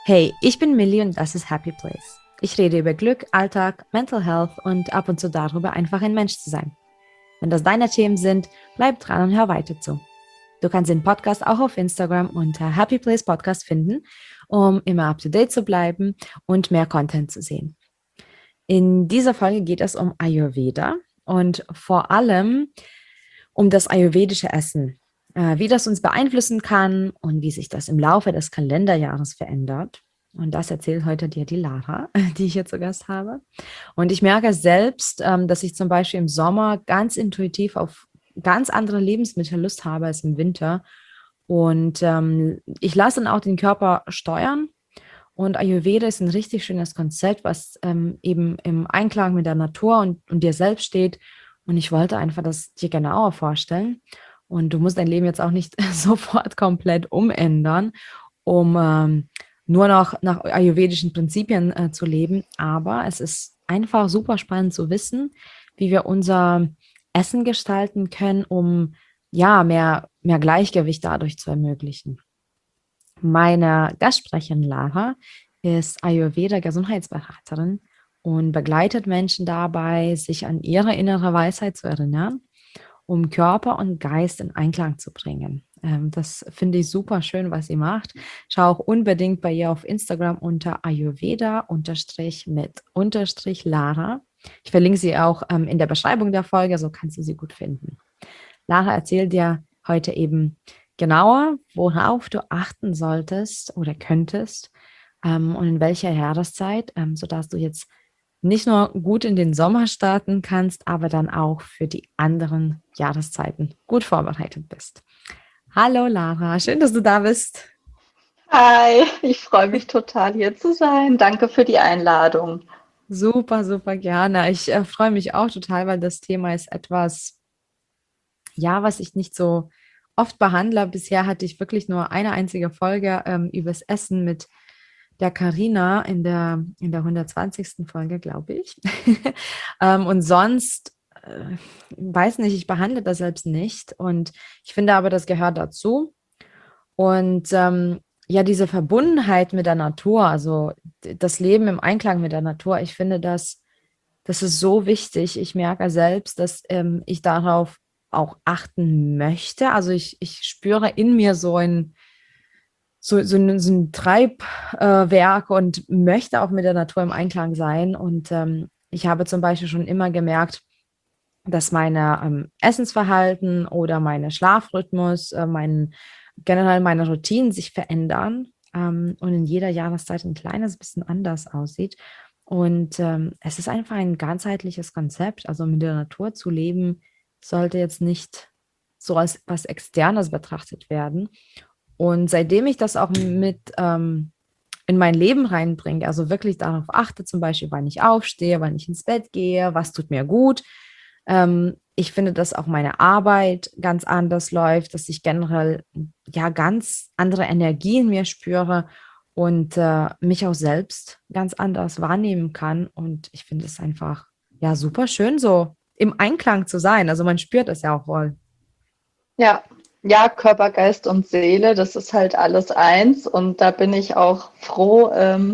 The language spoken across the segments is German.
Hey, ich bin Millie und das ist Happy Place. Ich rede über Glück, Alltag, Mental Health und ab und zu darüber, einfach ein Mensch zu sein. Wenn das deine Themen sind, bleib dran und hör weiter zu. Du kannst den Podcast auch auf Instagram unter Happy Place Podcast finden, um immer up to date zu bleiben und mehr Content zu sehen. In dieser Folge geht es um Ayurveda und vor allem um das ayurvedische Essen, wie das uns beeinflussen kann und wie sich das im Laufe des Kalenderjahres verändert. Und das erzählt heute dir die Lara, die ich hier zu Gast habe. Und ich merke selbst, dass ich zum Beispiel im Sommer ganz intuitiv auf ganz andere Lebensmittel Lust habe als im Winter. Und ich lasse dann auch den Körper steuern. Und Ayurveda ist ein richtig schönes Konzept, was eben im Einklang mit der Natur und dir selbst steht. Und ich wollte einfach das dir genauer vorstellen. Und du musst dein Leben jetzt auch nicht sofort komplett umändern, um nur noch nach ayurvedischen Prinzipien zu leben. Aber es ist einfach super spannend zu wissen, wie wir unser Essen gestalten können, um ja mehr Gleichgewicht dadurch zu ermöglichen. Meine Gastsprecherin Lara ist Ayurveda-Gesundheitsberaterin und begleitet Menschen dabei, sich an ihre innere Weisheit zu erinnern, um Körper und Geist in Einklang zu bringen. Das finde ich super schön, was sie macht. Schau auch unbedingt bei ihr auf Instagram unter Ayurveda-mit-Lara. Ich verlinke sie auch in der Beschreibung der Folge, so kannst du sie gut finden. Lara erzählt dir heute eben genauer, worauf du achten solltest oder könntest und in welcher Jahreszeit, sodass du jetzt nicht nur gut in den Sommer starten kannst, aber dann auch für die anderen Jahreszeiten gut vorbereitet bist. Hallo Lara, schön, dass du da bist. Hi, ich freue mich total hier zu sein. Danke für die Einladung. Super, super gerne. Ich freue mich auch total, weil das Thema ist etwas, ja, was ich nicht so oft behandle. Bisher hatte ich wirklich nur eine einzige Folge übers Essen mit der Karina in der 120. Folge, glaube ich. Und sonst, weiß nicht, ich behandle das selbst nicht. Und ich finde aber, das gehört dazu. Und ja, diese Verbundenheit mit der Natur, also das Leben im Einklang mit der Natur, ich finde, das ist so wichtig. Ich merke selbst, dass ich darauf auch achten möchte. Also ich spüre in mir so ein Treibwerk und möchte auch mit der Natur im Einklang sein. Und ich habe zum Beispiel schon immer gemerkt, dass meine Essensverhalten oder meine Schlafrhythmus, generell meine Routinen sich verändern und in jeder Jahreszeit ein kleines bisschen anders aussieht. Und es ist einfach ein ganzheitliches Konzept. Also mit der Natur zu leben, sollte jetzt nicht so als was Externes betrachtet werden. Und seitdem ich das auch mit in mein Leben reinbringe, also wirklich darauf achte, zum Beispiel, wann ich aufstehe, wann ich ins Bett gehe, was tut mir gut. Ich finde, dass auch meine Arbeit ganz anders läuft, dass ich generell ja ganz andere Energie in mir spüre und mich auch selbst ganz anders wahrnehmen kann. Und ich finde es einfach ja super schön, so im Einklang zu sein. Also man spürt es ja auch wohl. Ja, ja, Körper, Geist und Seele, das ist halt alles eins. Und da bin ich auch froh,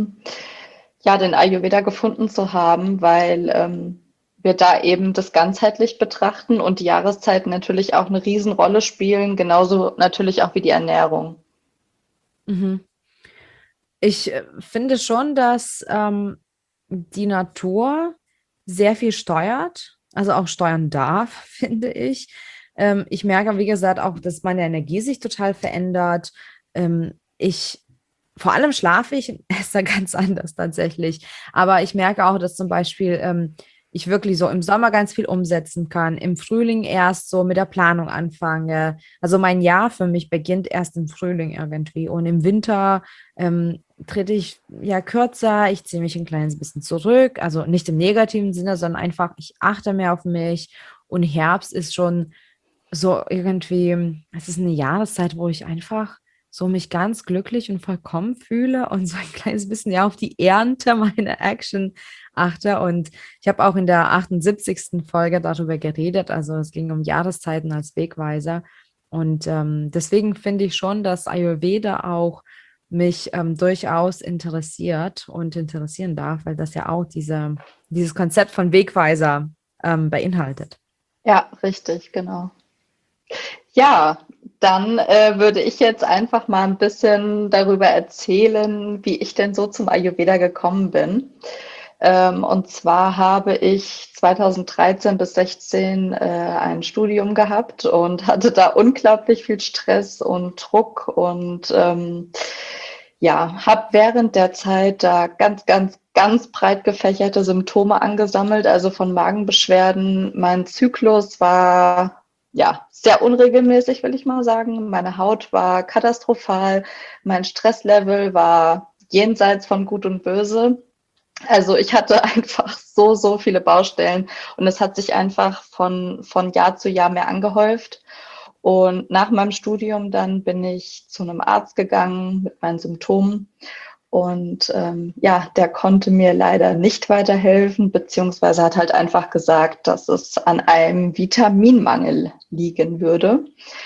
ja, den Ayurveda gefunden zu haben, weil wir da eben das ganzheitlich betrachten und die Jahreszeiten natürlich auch eine Riesenrolle spielen, genauso natürlich auch wie die Ernährung. Mhm. Ich finde schon, dass die Natur sehr viel steuert, also auch steuern darf, finde ich. Ich merke, wie gesagt, auch, dass meine Energie sich total verändert. Ich vor allem schlafe ich und esse ganz anders tatsächlich. Aber ich merke auch, dass zum Beispiel ich wirklich so im Sommer ganz viel umsetzen kann, im Frühling erst so mit der Planung anfange. Also mein Jahr für mich beginnt erst im Frühling irgendwie und im Winter trete ich ja kürzer, ich ziehe mich ein kleines bisschen zurück, also nicht im negativen Sinne, sondern einfach, ich achte mehr auf mich und Herbst ist schon so irgendwie, es ist eine Jahreszeit, wo ich einfach so mich ganz glücklich und vollkommen fühle und so ein kleines bisschen ja auf die Ernte meiner Action achte. Und ich habe auch in der 78. Folge darüber geredet, also es ging um Jahreszeiten als Wegweiser. Und deswegen finde ich schon, dass Ayurveda auch mich durchaus interessiert und interessieren darf, weil das ja auch dieses Konzept von Wegweiser beinhaltet. Ja, richtig, genau. Ja, dann würde ich jetzt einfach mal ein bisschen darüber erzählen, wie ich denn so zum Ayurveda gekommen bin. Und zwar habe ich 2013 bis 16 ein Studium gehabt und hatte da unglaublich viel Stress und Druck und ja, habe während der Zeit da ganz breit gefächerte Symptome angesammelt, also von Magenbeschwerden. Mein Zyklus war ja sehr unregelmäßig, will ich mal sagen. Meine Haut war katastrophal, mein Stresslevel war jenseits von Gut und Böse. Also ich hatte einfach so viele Baustellen und es hat sich einfach von Jahr zu Jahr mehr angehäuft. Und nach meinem Studium dann bin ich zu einem Arzt gegangen mit meinen Symptomen. Und ja, der konnte mir leider nicht weiterhelfen, beziehungsweise hat halt einfach gesagt, dass es an einem Vitaminmangel liegen würde.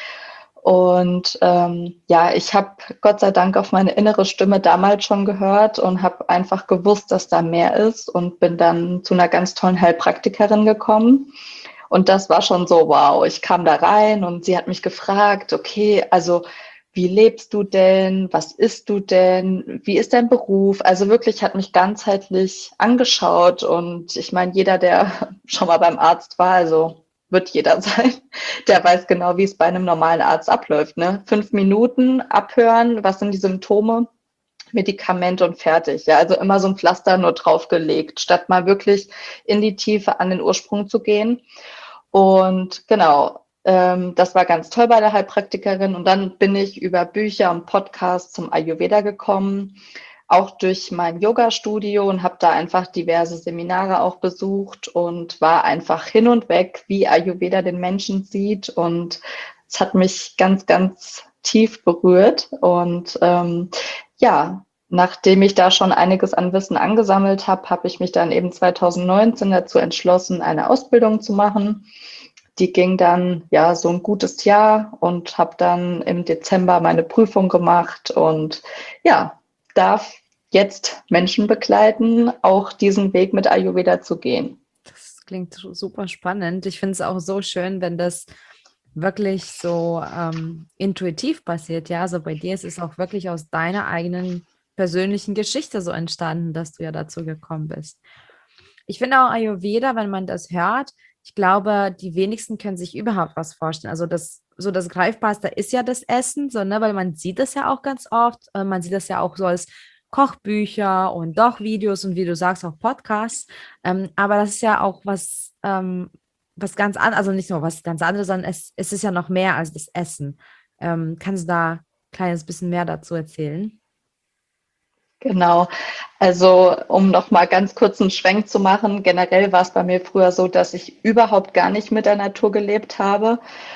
Und ja, ich habe Gott sei Dank auf meine innere Stimme damals schon gehört und habe einfach gewusst, dass da mehr ist und bin dann zu einer ganz tollen Heilpraktikerin gekommen. Und das war schon so, wow, ich kam da rein und sie hat mich gefragt, okay, also wie lebst du denn? Was isst du denn? Wie ist dein Beruf? Also wirklich hat mich ganzheitlich angeschaut und ich meine, jeder, der schon mal beim Arzt war, also wird jeder sein, der weiß genau, wie es bei einem normalen Arzt abläuft. Ne? 5 Minuten abhören, was sind die Symptome? Medikament und fertig. Ja, also immer so ein Pflaster nur draufgelegt, statt mal wirklich in die Tiefe an den Ursprung zu gehen. Und genau, das war ganz toll bei der Heilpraktikerin. Und dann bin ich über Bücher und Podcasts zum Ayurveda gekommen, auch durch mein Yoga-Studio und habe da einfach diverse Seminare auch besucht und war einfach hin und weg, wie Ayurveda den Menschen sieht. Und es hat mich ganz tief berührt. Und ja, nachdem ich da schon einiges an Wissen angesammelt habe, habe ich mich dann eben 2019 dazu entschlossen, eine Ausbildung zu machen. Die ging dann ja so ein gutes Jahr und habe dann im Dezember meine Prüfung gemacht und ja, darf jetzt Menschen begleiten, auch diesen Weg mit Ayurveda zu gehen. Das klingt super spannend. Ich finde es auch so schön, wenn das wirklich so intuitiv passiert. Ja, also bei dir ist es auch wirklich aus deiner eigenen persönlichen Geschichte so entstanden, dass du ja dazu gekommen bist. Ich finde auch Ayurveda, wenn man das hört, ich glaube, die wenigsten können sich überhaupt was vorstellen. Also das Greifbarste ist ja das Essen, so, ne, weil man sieht das ja auch ganz oft. Man sieht das ja auch so als Kochbücher und doch Videos und wie du sagst, auch Podcasts. Aber das ist ja auch was ganz anderes, also nicht nur was ganz anderes, sondern es ist ja noch mehr als das Essen. Kannst du da ein kleines bisschen mehr dazu erzählen? Genau. Also, um noch mal ganz kurz einen Schwenk zu machen, generell war es bei mir früher so, dass ich überhaupt gar nicht mit der Natur gelebt habe.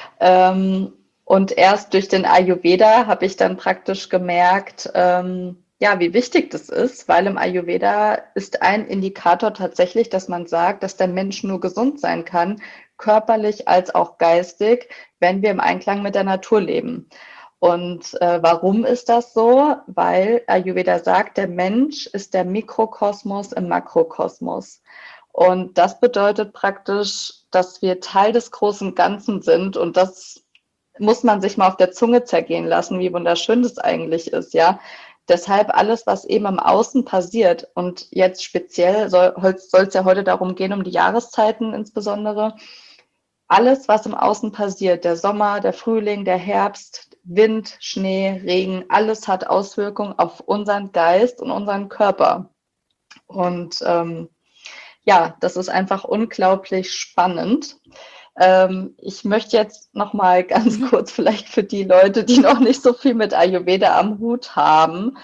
Und erst durch den Ayurveda habe ich dann praktisch gemerkt, ja, wie wichtig das ist, weil im Ayurveda ist ein Indikator tatsächlich, dass man sagt, dass der Mensch nur gesund sein kann, körperlich als auch geistig, wenn wir im Einklang mit der Natur leben. Und warum ist das so? Weil Ayurveda sagt, der Mensch ist der Mikrokosmos im Makrokosmos. Und das bedeutet praktisch, dass wir Teil des großen Ganzen sind. Und das muss man sich mal auf der Zunge zergehen lassen, wie wunderschön das eigentlich ist, ja. Deshalb alles, was eben im Außen passiert, und jetzt speziell soll es ja heute darum gehen, um die Jahreszeiten insbesondere, alles, was im Außen passiert, der Sommer, der Frühling, der Herbst, Wind, Schnee, Regen, alles hat Auswirkungen auf unseren Geist und unseren Körper. Und ja, das ist einfach unglaublich spannend. Ich möchte jetzt noch mal ganz Mhm. kurz vielleicht für die Leute, die noch nicht so viel mit Ayurveda am Hut haben,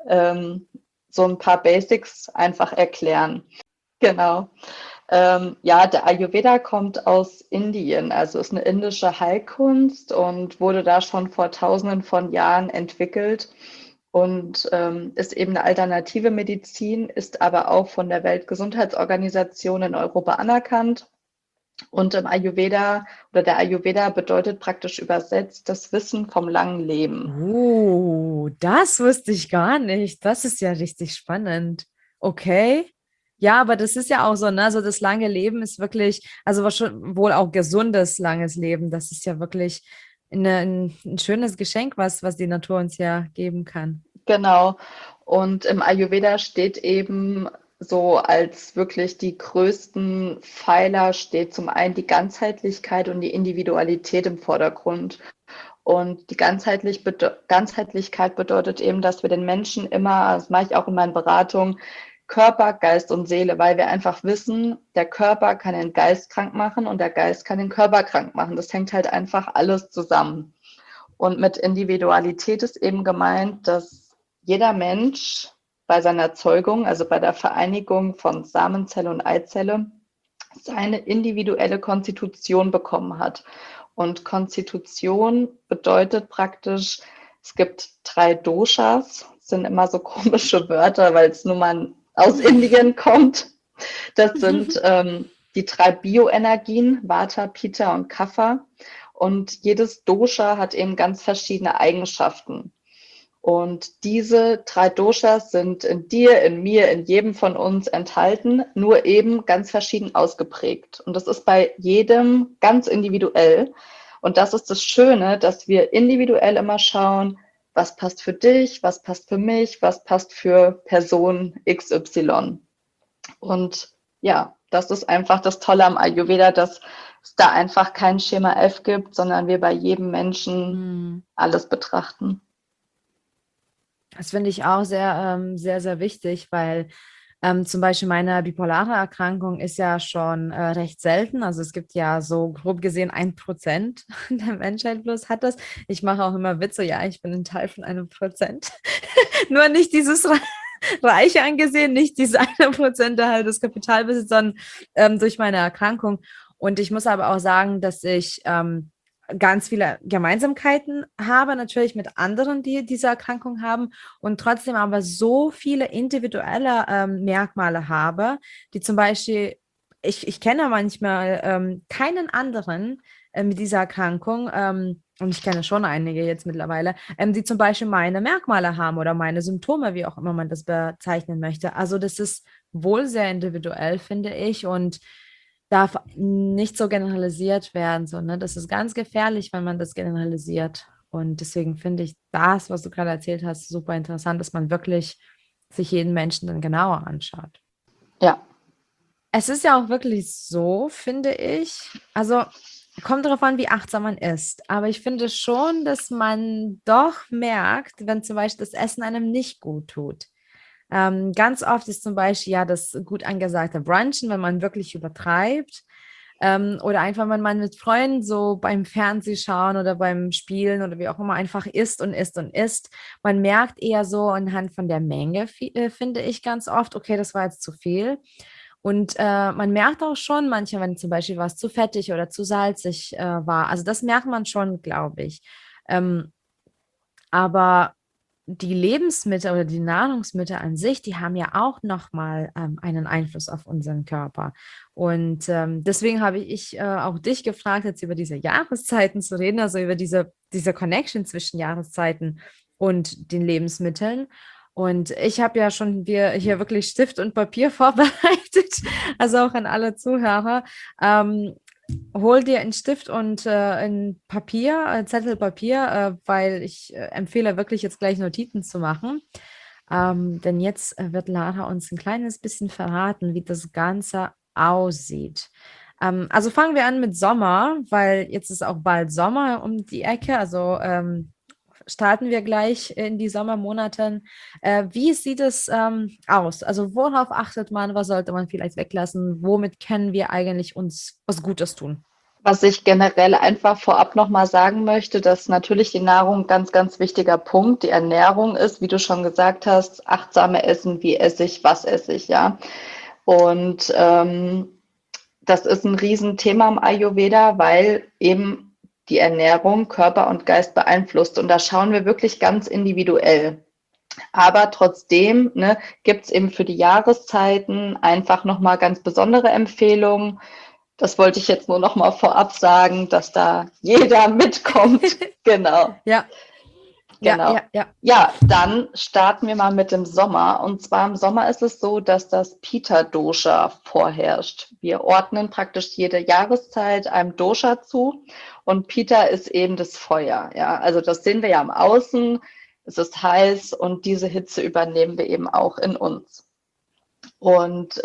so ein paar Basics einfach erklären. Genau. Ja, der Ayurveda kommt aus Indien, also ist eine indische Heilkunst und wurde da schon vor Tausenden von Jahren entwickelt und ist eben eine alternative Medizin, ist aber auch von der Weltgesundheitsorganisation in Europa anerkannt. Und im Ayurveda oder der Ayurveda bedeutet praktisch übersetzt das Wissen vom langen Leben. Oh, das wusste ich gar nicht. Das ist ja richtig spannend. Okay. Ja, aber das ist ja auch so, ne? Also das lange Leben ist wirklich, also was schon wohl auch gesundes, langes Leben. Das ist ja wirklich ein schönes Geschenk, was die Natur uns ja geben kann. Genau. Und im Ayurveda steht eben so als wirklich die größten Pfeiler steht zum einen die Ganzheitlichkeit und die Individualität im Vordergrund. Und die Ganzheitlichkeit bedeutet eben, dass wir den Menschen immer, das mache ich auch in meinen Beratungen, Körper, Geist und Seele, weil wir einfach wissen, der Körper kann den Geist krank machen und der Geist kann den Körper krank machen. Das hängt halt einfach alles zusammen. Und mit Individualität ist eben gemeint, dass jeder Mensch bei seiner Zeugung, also bei der Vereinigung von Samenzelle und Eizelle, seine individuelle Konstitution bekommen hat. Und Konstitution bedeutet praktisch, es gibt 3 Doshas, das sind immer so komische Wörter, weil es nun mal aus Indien kommt. Das sind die 3 Bioenergien, Vata, Pitta und Kapha. Und jedes Dosha hat eben ganz verschiedene Eigenschaften. Und diese 3 Doshas sind in dir, in mir, in jedem von uns enthalten, nur eben ganz verschieden ausgeprägt. Und das ist bei jedem ganz individuell. Und das ist das Schöne, dass wir individuell immer schauen, was passt für dich, was passt für mich, was passt für Person XY. Und ja, das ist einfach das Tolle am Ayurveda, dass es da einfach kein Schema F gibt, sondern wir bei jedem Menschen Hm. alles betrachten. Das finde ich auch sehr, sehr wichtig, weil zum Beispiel meine bipolare Erkrankung ist ja schon recht selten. Also es gibt ja so grob gesehen 1% der Menschheit bloß hat das. Ich mache auch immer Witze, ja, ich bin ein Teil von 1%. Nur nicht dieses Reiche angesehen, nicht diese 1%, der halt das Kapital besitzt, sondern durch meine Erkrankung. Und ich muss aber auch sagen, dass ich ganz viele Gemeinsamkeiten habe, natürlich mit anderen, die diese Erkrankung haben und trotzdem aber so viele individuelle Merkmale habe, die zum Beispiel, ich kenne manchmal keinen anderen mit dieser Erkrankung, und ich kenne schon einige jetzt mittlerweile, die zum Beispiel meine Merkmale haben oder meine Symptome, wie auch immer man das bezeichnen möchte. Also das ist wohl sehr individuell, finde ich, und darf nicht so generalisiert werden. So, ne? Das ist ganz gefährlich, wenn man das generalisiert. Und deswegen finde ich das, was du gerade erzählt hast, super interessant, dass man wirklich sich jeden Menschen dann genauer anschaut. Ja, Es ist ja auch wirklich so, finde ich, also kommt darauf an, wie achtsam man ist. Aber ich finde schon, dass man doch merkt, wenn zum Beispiel das Essen einem nicht gut tut. Ganz oft ist zum Beispiel ja das gut angesagte Brunchen, wenn man wirklich übertreibt. Oder einfach, wenn man mit Freunden so beim Fernsehschauen oder beim Spielen oder wie auch immer einfach isst und isst und isst. Man merkt eher so anhand von der Menge, finde ich ganz oft, okay, das war jetzt zu viel. Und man merkt auch schon manchmal, wenn zum Beispiel was zu fettig oder zu salzig war. Also das merkt man schon, glaube ich. Ähm, aber die Lebensmittel oder die Nahrungsmittel an sich, die haben ja auch nochmal einen Einfluss auf unseren Körper. Und deswegen habe ich auch dich gefragt, jetzt über diese Jahreszeiten zu reden, also über diese Connection zwischen Jahreszeiten und den Lebensmitteln. Und ich habe ja schon hier wirklich Stift und Papier vorbereitet, also auch an alle Zuhörer. Hol dir einen Stift und ein Papier, ein Zettel Papier, weil ich empfehle wirklich jetzt gleich Notizen zu machen. Denn jetzt wird Lara uns ein kleines bisschen verraten, wie das Ganze aussieht. Also fangen wir an mit Sommer, weil jetzt ist auch bald Sommer um die Ecke. Also starten wir gleich in die Sommermonate. Wie sieht es aus? Also worauf achtet man? Was sollte man vielleicht weglassen? Womit können wir eigentlich uns was Gutes tun? was ich generell einfach vorab nochmal sagen möchte, dass natürlich die Nahrung ein ganz, ganz wichtiger Punkt, die Ernährung ist, wie du schon gesagt hast, achtsame Essen, wie esse ich, was esse ich, ja. Und das ist ein Riesenthema im Ayurveda, weil eben die Ernährung Körper und Geist beeinflusst. Und da schauen wir wirklich ganz individuell. Aber trotzdem ne, gibt es eben für die Jahreszeiten einfach nochmal ganz besondere Empfehlungen. Das wollte ich jetzt nur noch mal vorab sagen, dass da jeder mitkommt. Genau. Ja, ja, Genau. ja, ja. Ja, dann starten wir mal mit dem Sommer. Und zwar im Sommer ist es so, dass das Pitta-Dosha vorherrscht. Wir ordnen praktisch jede Jahreszeit einem Dosha zu. Und Pitta ist eben das Feuer. Ja, also das sehen wir ja am Außen. Es ist heiß und diese Hitze übernehmen wir eben auch in uns. Und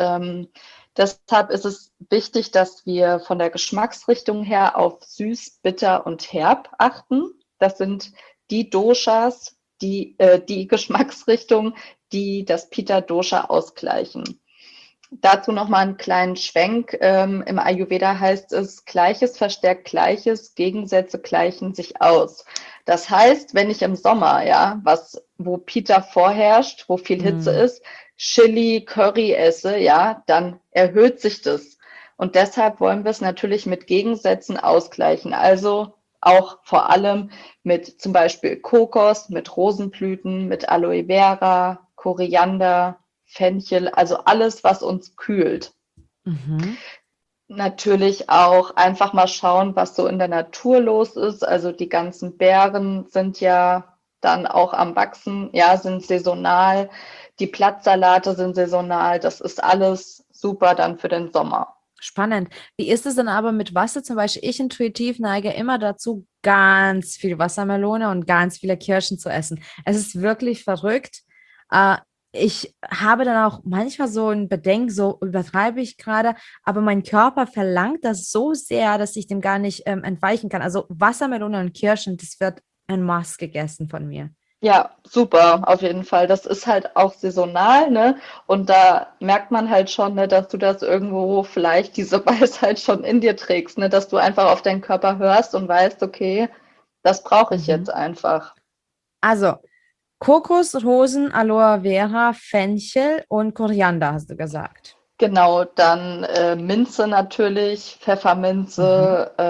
deshalb ist es wichtig, dass wir von der Geschmacksrichtung her auf süß, bitter und herb achten. Das sind die Doshas, die Geschmacksrichtung, die das Pitta-Dosha ausgleichen. Dazu nochmal einen kleinen Schwenk. Im Ayurveda heißt es, Gleiches verstärkt Gleiches, Gegensätze gleichen sich aus. Das heißt, wenn ich im Sommer, ja, wo Pitta vorherrscht, wo viel Hitze ist, Chili, Curry esse, ja, dann erhöht sich das. Und deshalb wollen wir es natürlich mit Gegensätzen ausgleichen. Also auch vor allem mit zum Beispiel Kokos, mit Rosenblüten, mit Aloe Vera, Koriander, Fenchel, also alles, was uns kühlt. Mhm. Natürlich auch einfach mal schauen, was so in der Natur los ist. Also die ganzen Beeren sind ja dann auch am Wachsen, ja, sind saisonal. Die Blattsalate sind saisonal. Das ist alles super dann für den Sommer. Spannend. Wie ist es denn aber mit Wasser? Zum Beispiel, ich intuitiv neige immer dazu, ganz viel Wassermelone und ganz viele Kirschen zu essen. Es ist wirklich verrückt. Äh, Ich habe dann auch manchmal so ein Bedenken, so übertreibe ich gerade, aber mein Körper verlangt das so sehr, dass ich dem gar nicht entweichen kann. Also Wassermelone und Kirschen, das wird en masse gegessen von mir. Ja, super, auf jeden Fall. Das ist halt auch saisonal, ne? Und da merkt man halt schon, ne, dass du das irgendwo vielleicht diese Weisheit schon in dir trägst, ne? Dass du einfach auf deinen Körper hörst und weißt, okay, das brauche ich Mhm. jetzt einfach. Also Kokos, Rosen, Aloe Vera, Fenchel und Koriander, hast du gesagt. Genau, dann Minze natürlich, Mhm. Pfefferminze,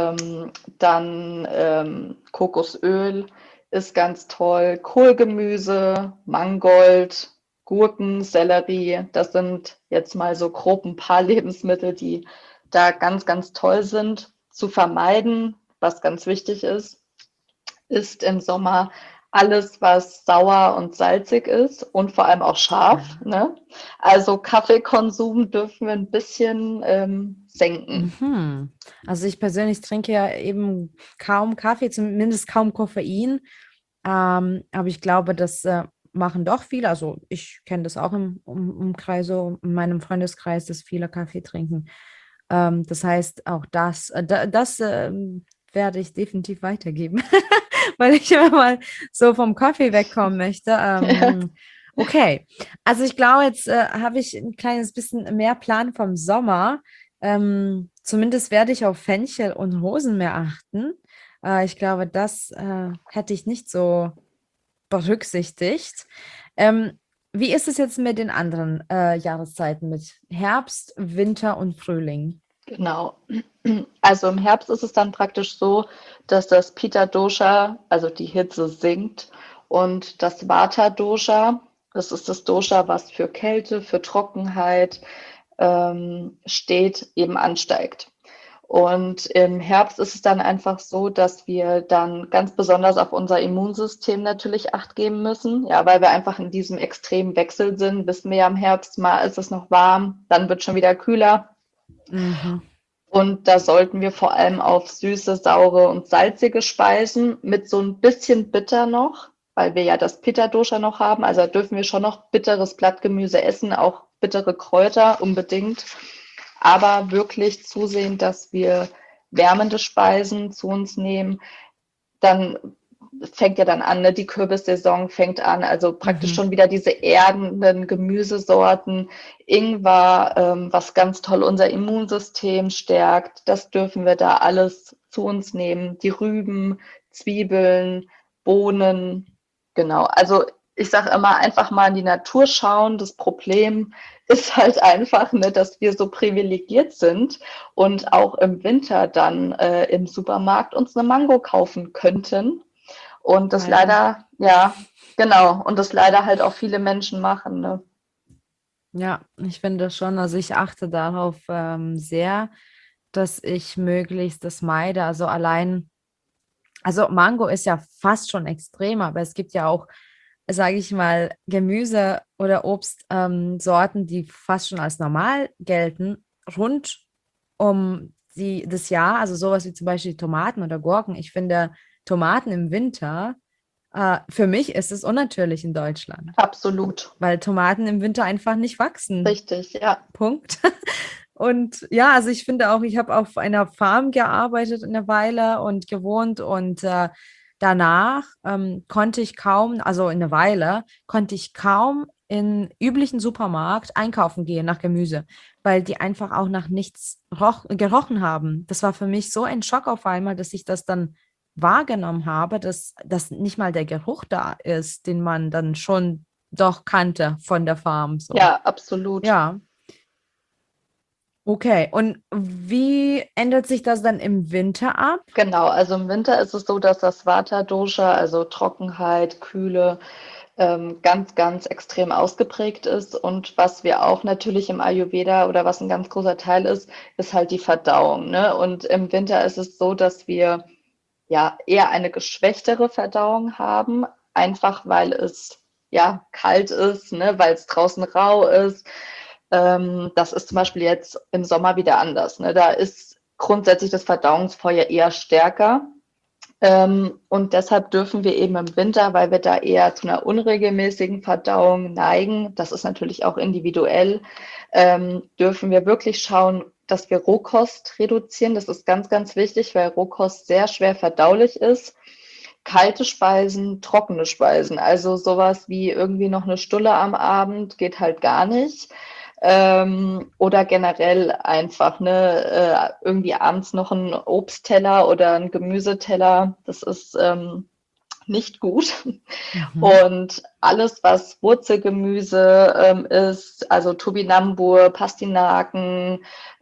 dann Kokosöl ist ganz toll, Kohlgemüse, Mangold, Gurken, Sellerie. Das sind jetzt mal so grob ein paar Lebensmittel, die da ganz, ganz toll sind. Zu vermeiden, was ganz wichtig ist im Sommer alles, was sauer und salzig ist und vor allem auch scharf. Ja. Ne? Also Kaffeekonsum dürfen wir ein bisschen senken. Mhm. Also ich persönlich trinke ja eben kaum Kaffee, zumindest kaum Koffein. Aber ich glaube, das machen doch viele. Also ich kenne das auch im Umkreis, so in meinem Freundeskreis, dass viele Kaffee trinken. Das heißt, auch das werde ich definitiv weitergeben, weil ich immer mal so vom Kaffee wegkommen möchte. Okay, also ich glaube, jetzt habe ich ein kleines bisschen mehr Plan vom Sommer. Zumindest werde ich auf Fenchel und Rosen mehr achten. Ich glaube, das hätte ich nicht so berücksichtigt. Ähm, Wie ist es jetzt mit den anderen Jahreszeiten, mit Herbst, Winter und Frühling? Genau. Also im Herbst ist es dann praktisch so, dass das Pitta Dosha, also die Hitze sinkt und das Vata Dosha, das ist das Dosha, was für Kälte, für Trockenheit steht, eben ansteigt. Und im Herbst ist es dann einfach so, dass wir dann ganz besonders auf unser Immunsystem natürlich Acht geben müssen. Ja, weil wir einfach in diesem extremen Wechsel sind. Wissen wir ja im Herbst, mal ist es noch warm, dann wird schon wieder kühler. Mhm. Und da sollten wir vor allem auf süße, saure und salzige Speisen mit so ein bisschen bitter noch, weil wir ja das Pitta-Dosha noch haben. Also da dürfen wir schon noch bitteres Blattgemüse essen, auch bittere Kräuter unbedingt. Aber wirklich zusehen, dass wir wärmende Speisen zu uns nehmen. Dann fängt ja dann an, ne? Die Kürbissaison fängt an, also praktisch Mhm. schon wieder diese erdenden Gemüsesorten, Ingwer, was ganz toll unser Immunsystem stärkt. Das dürfen wir da alles zu uns nehmen. Die Rüben, Zwiebeln, Bohnen, genau. Also ich sage immer, einfach mal in die Natur schauen. Das Problem ist halt einfach, ne, dass wir so privilegiert sind und auch im Winter dann im Supermarkt uns eine Mango kaufen könnten. Und das Leider. leider, ja, genau, und das leider halt auch viele Menschen machen, ne? Ja, ich finde schon, also ich achte darauf sehr. dass ich möglichst das meide. Also allein, also Mango ist ja fast schon extrem, aber es gibt ja auch, sage ich mal, Gemüse oder Obstsorten, Sorten, die fast schon als normal gelten, rund um das Jahr. Also sowas wie zum Beispiel Tomaten oder Gurken. Ich finde Tomaten im Winter, für mich ist es unnatürlich in Deutschland, Absolut. weil Tomaten im Winter einfach nicht wachsen. Richtig, ja. Punkt. Und ja, also ich finde auch, ich habe auf einer Farm gearbeitet eine Weile und gewohnt und danach konnte ich kaum, also in einer Weile, konnte ich kaum in üblichen Supermarkt einkaufen gehen nach Gemüse, weil die einfach auch nach nichts gerochen haben. Das war für mich so ein Schock auf einmal, dass ich das dann wahrgenommen habe, dass nicht mal der Geruch da ist, den man dann schon doch kannte von der Farm. So. Ja, absolut. Ja. Okay, und wie ändert sich das dann im Winter ab? Genau, also im Winter ist es so, dass das Vata-Dosha, also Trockenheit, Kühle, ganz, ganz extrem ausgeprägt ist. Und was wir auch natürlich im Ayurveda oder was ein ganz großer Teil ist, ist halt die Verdauung, ne? Und im Winter ist es so, dass wir ja eher eine geschwächtere Verdauung haben, einfach weil es ja kalt ist, ne? Weil es draußen rau ist. Das ist zum Beispiel jetzt im Sommer wieder anders, ne? Da ist grundsätzlich das Verdauungsfeuer eher stärker. Und deshalb dürfen wir eben im Winter, weil wir da eher zu einer unregelmäßigen Verdauung neigen, das ist natürlich auch individuell, dürfen wir wirklich schauen, dass wir Rohkost reduzieren. Das ist ganz, ganz wichtig, weil Rohkost sehr schwer verdaulich ist. Kalte Speisen, trockene Speisen, also sowas wie irgendwie noch eine Stulle am Abend geht halt gar nicht. Oder generell einfach, ne, irgendwie abends noch ein Obstteller oder ein Gemüseteller, das ist nicht gut. Mhm. Und alles, was Wurzelgemüse ist, also Topinambur, Pastinaken,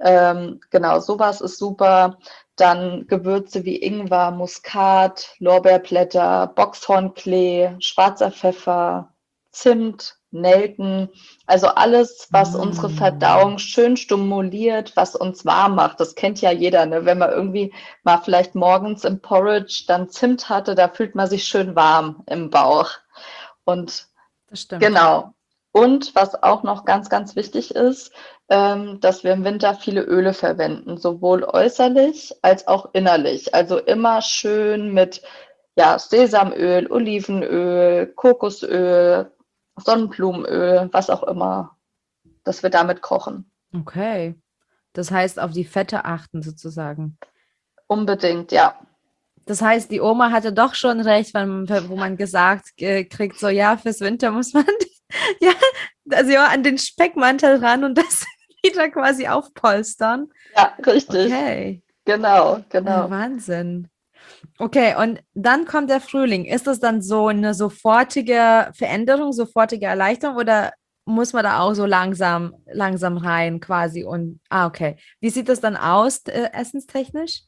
genau, sowas ist super. Dann Gewürze wie Ingwer, Muskat, Lorbeerblätter, Boxhornklee, schwarzer Pfeffer, Zimt, Nelken, also alles, was unsere Mm. Verdauung schön stimuliert, was uns warm macht. Das kennt ja jeder, ne? Wenn man irgendwie mal vielleicht morgens im Porridge dann Zimt hatte, da fühlt man sich schön warm im Bauch. Und Das stimmt. genau. Und was auch noch ganz, ganz wichtig ist, dass wir im Winter viele Öle verwenden, sowohl äußerlich als auch innerlich. Also immer schön mit ja, Sesamöl, Olivenöl, Kokosöl, Sonnenblumenöl, was auch immer, dass wir damit kochen. Okay. Das heißt, auf die Fette achten sozusagen. Unbedingt, ja. Das heißt, die Oma hatte doch schon recht, wo man gesagt kriegt, so ja, fürs Winter muss man ja, also ja, an den Speckmantel ran und das wieder quasi aufpolstern. Ja, richtig. Okay. Genau, genau. Wahnsinn. Okay, und dann kommt der Frühling. Ist das dann so eine sofortige Veränderung, sofortige Erleichterung oder muss man da auch so langsam rein quasi und okay. Wie sieht das dann aus, essenstechnisch?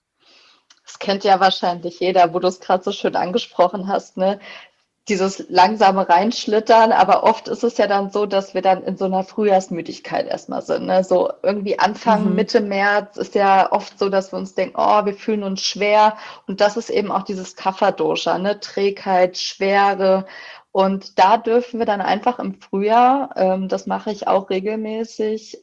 Das kennt ja wahrscheinlich jeder, wo du es gerade so schön angesprochen hast, ne? Dieses langsame Reinschlittern, aber oft ist es ja dann so, dass wir dann in so einer Frühjahrsmüdigkeit erstmal sind, ne? So irgendwie Anfang, Mhm. Mitte März ist ja oft so, dass wir uns denken, oh, wir fühlen uns schwer. Und das ist eben auch dieses Kapha-Dosha, ne? Trägheit, Schwere. Und da dürfen wir dann einfach im Frühjahr, das mache ich auch regelmäßig,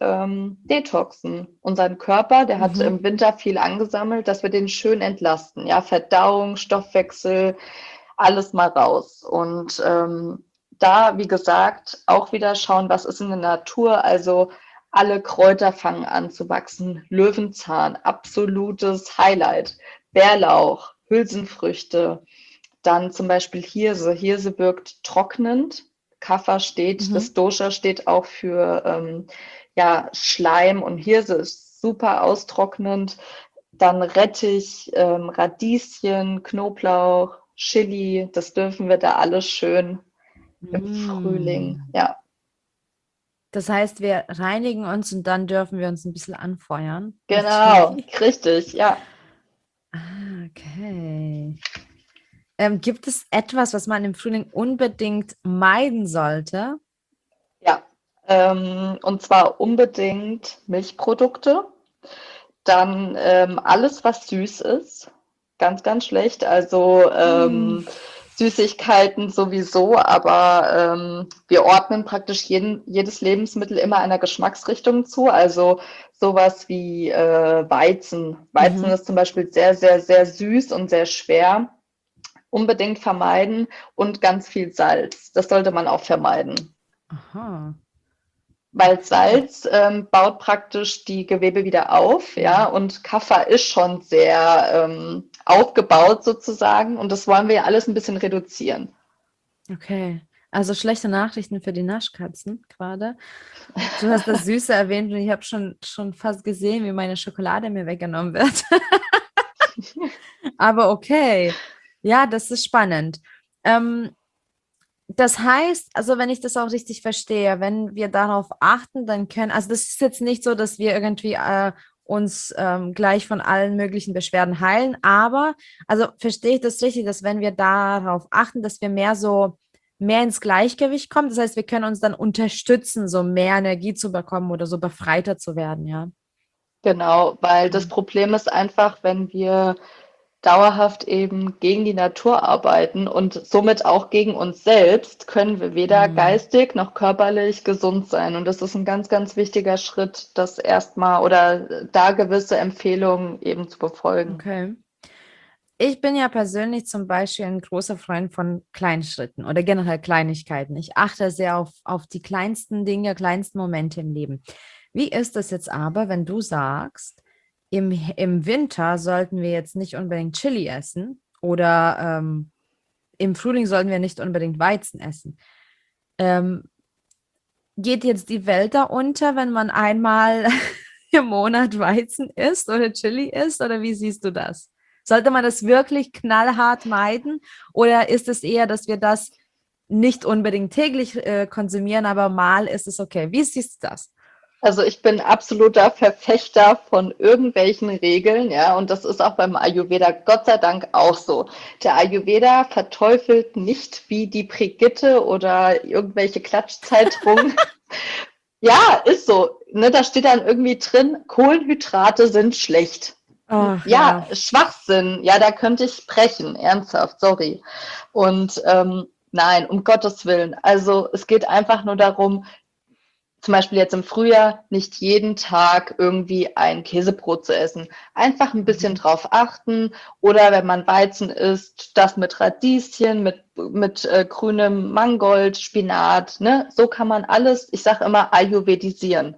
detoxen. Unseren Körper, der hat Mhm. im Winter viel angesammelt, dass wir den schön entlasten. Ja, Verdauung, Stoffwechsel, alles mal raus. Und da, wie gesagt, auch wieder schauen, was ist in der Natur. Also alle Kräuter fangen an zu wachsen. Löwenzahn, absolutes Highlight. Bärlauch, Hülsenfrüchte, dann zum Beispiel Hirse. Hirse wirkt trocknend. Kapha steht, das Mhm. Dosha steht auch für ja, Schleim und Hirse ist super austrocknend. Dann Rettich, Radieschen, Knoblauch, Chili, das dürfen wir da alles schön im Frühling. Mm. Ja, Das heißt, wir reinigen uns und dann dürfen wir uns ein bisschen anfeuern mit genau, Chili. richtig, ja. Okay. Gibt es etwas, was man im Frühling unbedingt meiden sollte? Ja, und zwar unbedingt Milchprodukte. Dann alles, was süß ist, ganz, ganz schlecht. Also Mm. Süßigkeiten sowieso, aber wir ordnen praktisch jedes Lebensmittel immer einer Geschmacksrichtung zu. Also sowas wie Weizen. Weizen Mhm. ist zum Beispiel sehr, sehr, sehr süß und sehr schwer. Unbedingt vermeiden und ganz viel Salz. Das sollte man auch vermeiden. Aha. Weil Okay. Salz baut praktisch die Gewebe wieder auf, ja, Mhm. und Kaffer ist schon sehr aufgebaut sozusagen und das wollen wir ja alles ein bisschen reduzieren. Okay. Also schlechte Nachrichten für die Naschkatzen gerade. Du hast das Süße erwähnt und ich habe schon fast gesehen, wie meine Schokolade mir weggenommen wird. Aber okay. Ja, das ist spannend. Ähm, Das heißt, also wenn ich das auch richtig verstehe, wenn wir darauf achten, dann können, also das ist jetzt nicht so, dass wir irgendwie uns gleich von allen möglichen Beschwerden heilen, aber also verstehe ich das richtig, dass wenn wir darauf achten, dass wir mehr ins Gleichgewicht kommen, das heißt, wir können uns dann unterstützen, so mehr Energie zu bekommen oder so befreiter zu werden, ja. Genau, weil das Mhm. Problem ist einfach, wenn wir dauerhaft eben gegen die Natur arbeiten und somit auch gegen uns selbst, können wir weder Mhm. geistig noch körperlich gesund sein. Und das ist ein ganz, ganz wichtiger Schritt, das erstmal oder da gewisse Empfehlungen eben zu befolgen. Okay. Ich bin ja persönlich zum Beispiel ein großer Freund von kleinen Schritten oder generell Kleinigkeiten. Ich achte sehr auf die kleinsten Dinge, kleinsten Momente im Leben. Wie ist es jetzt aber, wenn du sagst, im Winter sollten wir jetzt nicht unbedingt Chili essen oder im Frühling sollten wir nicht unbedingt Weizen essen? Ähm, Geht jetzt die Welt da unter, wenn man einmal im Monat Weizen isst oder Chili isst? Oder wie siehst du das? Sollte man das wirklich knallhart meiden? Oder ist es eher, dass wir das nicht unbedingt täglich konsumieren, aber mal ist es okay? Wie siehst du das? Also ich bin absoluter Verfechter von irgendwelchen Regeln, ja, und das ist auch beim Ayurveda Gott sei Dank auch so. Der Ayurveda verteufelt nicht wie die Brigitte oder irgendwelche Klatschzeitungen. Ja, ist so. Ne, da steht dann irgendwie drin, Kohlenhydrate sind schlecht. Ach Ja, ja. Schwachsinn. Ja, da könnte ich sprechen. Ernsthaft, sorry. Und nein, um Gottes Willen. Also es geht einfach nur darum, zum Beispiel jetzt im Frühjahr nicht jeden Tag irgendwie ein Käsebrot zu essen. Einfach ein bisschen Mhm. drauf achten oder wenn man Weizen isst, das mit Radieschen, mit grünem Mangold, Spinat. Ne? So kann man alles, ich sage immer, ayurvedisieren.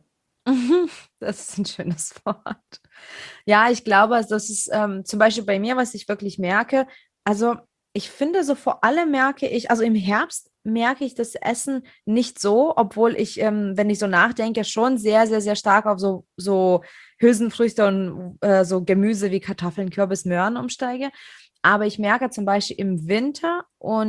Das ist ein schönes Wort. Ja, ich glaube, also das ist zum Beispiel bei mir, was ich wirklich merke. Also ich finde so vor allem merke ich, also im Herbst merke ich das Essen nicht so, obwohl ich, wenn ich so nachdenke, schon sehr, sehr, sehr stark auf so Hülsenfrüchte und so Gemüse wie Kartoffeln, Kürbis, Möhren umsteige. Aber ich merke zum Beispiel im Winter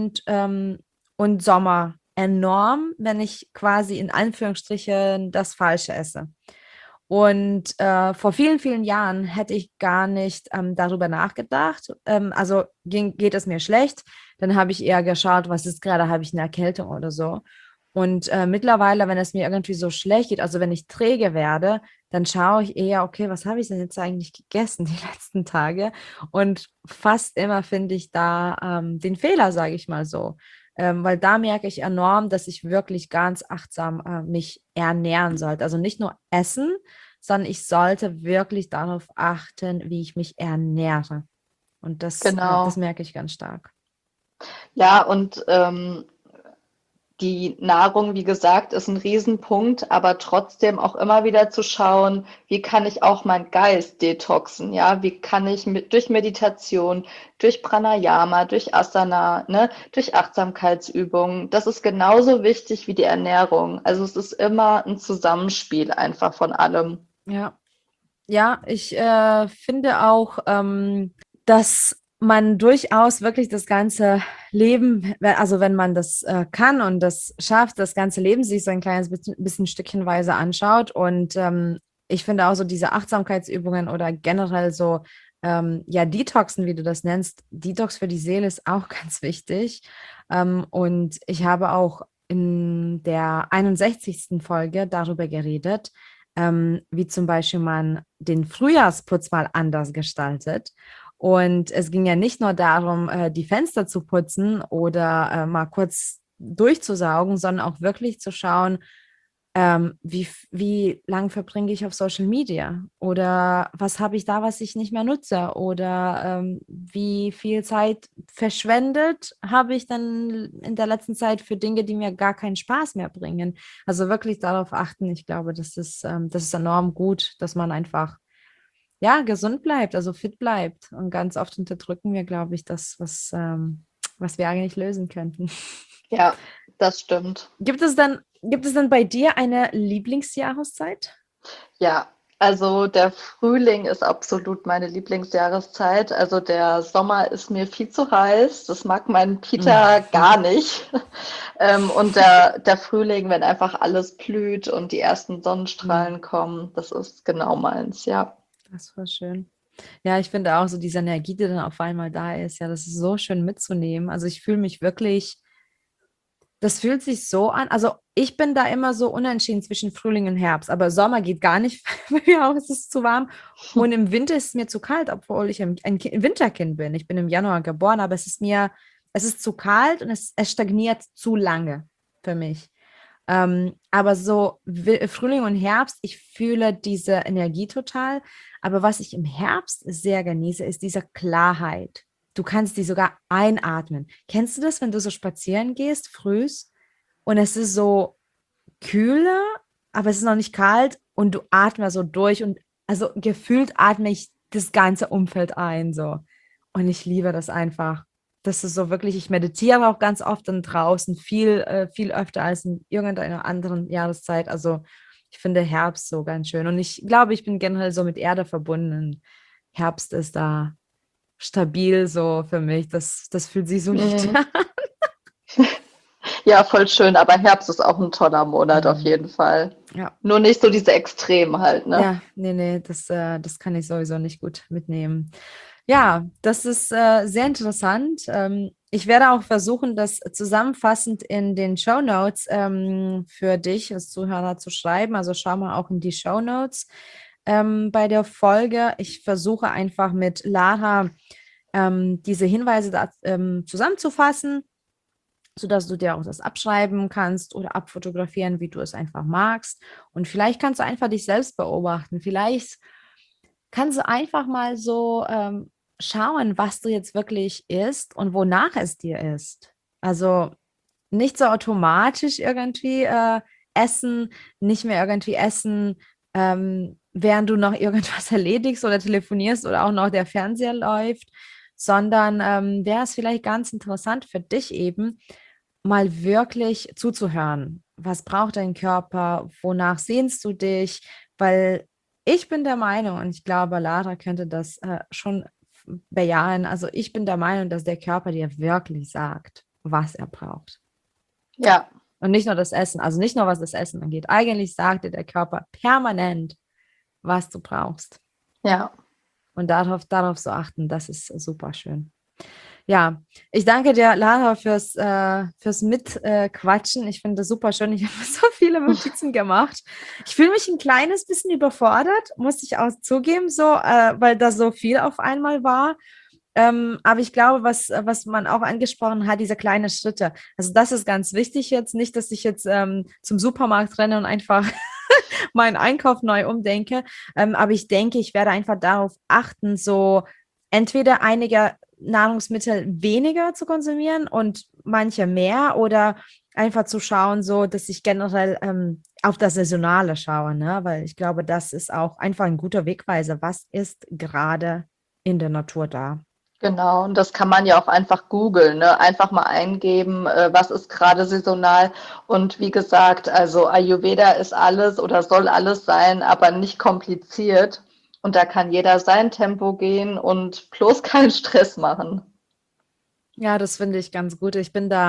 und Sommer enorm, wenn ich quasi in Anführungsstrichen das Falsche esse. Und vor vielen, vielen Jahren hätte ich gar nicht darüber nachgedacht. Also geht es mir schlecht, dann habe ich eher geschaut, was ist gerade, habe ich eine Erkältung oder so. Und mittlerweile, wenn es mir irgendwie so schlecht geht, also wenn ich träge werde, dann schaue ich eher, okay, was habe ich denn jetzt eigentlich gegessen die letzten Tage? Und fast immer finde ich da den Fehler, sage ich mal so. Weil da merke ich enorm, dass ich wirklich ganz achtsam mich ernähren sollte. Also nicht nur essen, sondern ich sollte wirklich darauf achten, wie ich mich ernähre. Und das Genau. merke ich ganz stark. Ja, und die Nahrung, wie gesagt, ist ein Riesenpunkt, aber trotzdem auch immer wieder zu schauen, wie kann ich auch meinen Geist detoxen, ja? Wie kann ich durch Meditation, durch Pranayama, durch Asana, ne, durch Achtsamkeitsübungen. Das ist genauso wichtig wie die Ernährung. Also es ist immer ein Zusammenspiel einfach von allem. Ja, ja, ich finde auch, dass man durchaus wirklich das ganze Leben, also wenn man das kann und das schafft, das ganze Leben sich so ein kleines bisschen stückchenweise anschaut. Und ich finde auch so diese Achtsamkeitsübungen oder generell so, ja, Detoxen, wie du das nennst, Detox für die Seele ist auch ganz wichtig. Und ich habe auch in der 61. Folge darüber geredet, wie zum Beispiel man den Frühjahrsputz mal anders gestaltet. Und es ging ja nicht nur darum, die Fenster zu putzen oder mal kurz durchzusaugen, sondern auch wirklich zu schauen, wie lang verbringe ich auf Social Media oder was habe ich da, was ich nicht mehr nutze oder wie viel Zeit verschwendet habe ich dann in der letzten Zeit für Dinge, die mir gar keinen Spaß mehr bringen. Also wirklich darauf achten. Ich glaube, das ist enorm gut, dass man einfach ja gesund bleibt, also fit bleibt. Und ganz oft unterdrücken wir, glaube ich, was wir eigentlich lösen könnten. Ja, das stimmt. Gibt es dann bei dir eine Lieblingsjahreszeit? Ja, also der Frühling ist absolut meine Lieblingsjahreszeit. Also der Sommer ist mir viel zu heiß. Das mag mein Peter gar Mhm. nicht. Und der Frühling, wenn einfach alles blüht und die ersten Mhm. Sonnenstrahlen kommen, das ist genau meins, ja. Das war schön. Ja, ich finde auch so diese Energie, die dann auf einmal da ist, ja, das ist so schön mitzunehmen. Also ich fühle mich wirklich, das fühlt sich so an. Also ich bin da immer so unentschieden zwischen Frühling und Herbst, aber Sommer geht gar nicht, bei mir auch, es ist zu warm. Und im Winter ist es mir zu kalt, obwohl ich ein Winterkind bin. Ich bin im Januar geboren, aber es ist zu kalt und es stagniert zu lange für mich. Aber so Frühling und Herbst, ich fühle diese Energie total. Aber was ich im Herbst sehr genieße, ist diese Klarheit. Du kannst die sogar einatmen. Kennst du das, wenn du so spazieren gehst, frühs, und es ist so kühler, aber es ist noch nicht kalt und du atmest so durch und also gefühlt atme ich das ganze Umfeld ein, so. Und ich liebe das einfach. Das ist so wirklich, ich meditiere auch ganz oft dann draußen, viel öfter als in irgendeiner anderen Jahreszeit. Also ich finde Herbst so ganz schön. Und ich glaube, ich bin generell so mit Erde verbunden. Herbst ist da stabil so für mich. Das fühlt sich so nicht Mhm. an. Ja, voll schön, aber Herbst ist auch ein toller Monat auf Mhm. jeden Fall. Ja. Nur nicht so diese Extremen halt, ne? Ja, nee, das kann ich sowieso nicht gut mitnehmen. Ja, das ist sehr interessant. Ich werde auch versuchen, das zusammenfassend in den Show Notes für dich als Zuhörer zu schreiben. Also schau mal auch in die Show Notes bei der Folge. Ich versuche einfach mit Lara diese Hinweise da, zusammenzufassen, sodass du dir auch das abschreiben kannst oder abfotografieren, wie du es einfach magst. Und vielleicht kannst du einfach dich selbst beobachten. Vielleicht kannst du einfach mal so schauen, was du jetzt wirklich isst und wonach es dir ist. Also nicht so automatisch irgendwie essen, nicht mehr irgendwie essen, während du noch irgendwas erledigst oder telefonierst oder auch noch der Fernseher läuft, sondern wäre es vielleicht ganz interessant für dich eben, mal wirklich zuzuhören. Was braucht dein Körper? Wonach sehnst du dich? Weil ich bin der Meinung, und ich glaube, Lara könnte das schon bejahen, also ich bin der Meinung, dass der Körper dir wirklich sagt, was er braucht. Ja, Und nicht nur das Essen, also nicht nur was das Essen angeht. Eigentlich sagt dir der Körper permanent, was du brauchst. ja. Und darauf so achten, das ist super schön. Ja, ich danke dir, Lara, fürs Mitquatschen. Ich finde das super schön. Ich habe so viele Notizen gemacht. Ich fühle mich ein kleines bisschen überfordert, muss ich auch zugeben, so, weil das so viel auf einmal war. Aber ich glaube, was man auch angesprochen hat, diese kleinen Schritte. Also das ist ganz wichtig jetzt. Nicht, dass ich jetzt zum Supermarkt renne und einfach meinen Einkauf neu umdenke. Aber ich denke, ich werde einfach darauf achten, so entweder einige Nahrungsmittel weniger zu konsumieren und manche mehr oder einfach zu schauen, so dass ich generell auf das Saisonale schaue, ne? Weil ich glaube, das ist auch einfach ein guter Wegweiser. Was ist gerade in der Natur da? Genau, und das kann man ja auch einfach googeln, ne? Einfach mal eingeben, was ist gerade saisonal. Und wie gesagt, also Ayurveda ist alles oder soll alles sein, aber nicht kompliziert. Und da kann jeder sein Tempo gehen und bloß keinen Stress machen. Ja, das finde ich ganz gut.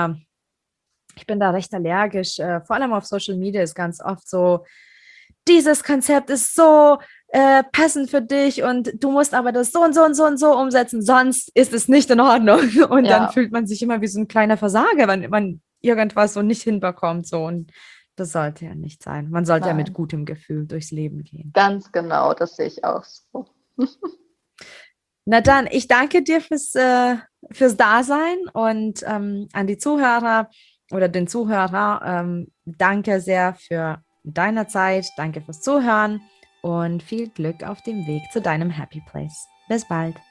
Ich bin da recht allergisch. Vor allem auf Social Media ist ganz oft so, dieses Konzept ist so passend für dich und du musst aber das so und so und so und so umsetzen, sonst ist es nicht in Ordnung. Und dann Ja, fühlt man sich immer wie so ein kleiner Versager, wenn man irgendwas so nicht hinbekommt. So. Und Das sollte ja nicht sein. Man sollte ja mit Nein, gutem Gefühl durchs Leben gehen. ganz genau, das sehe ich auch so. Na dann, ich danke dir fürs Dasein und an die Zuhörer oder den Zuhörer, danke sehr für deine Zeit, danke fürs Zuhören und viel Glück auf dem Weg zu deinem Happy Place. Bis bald.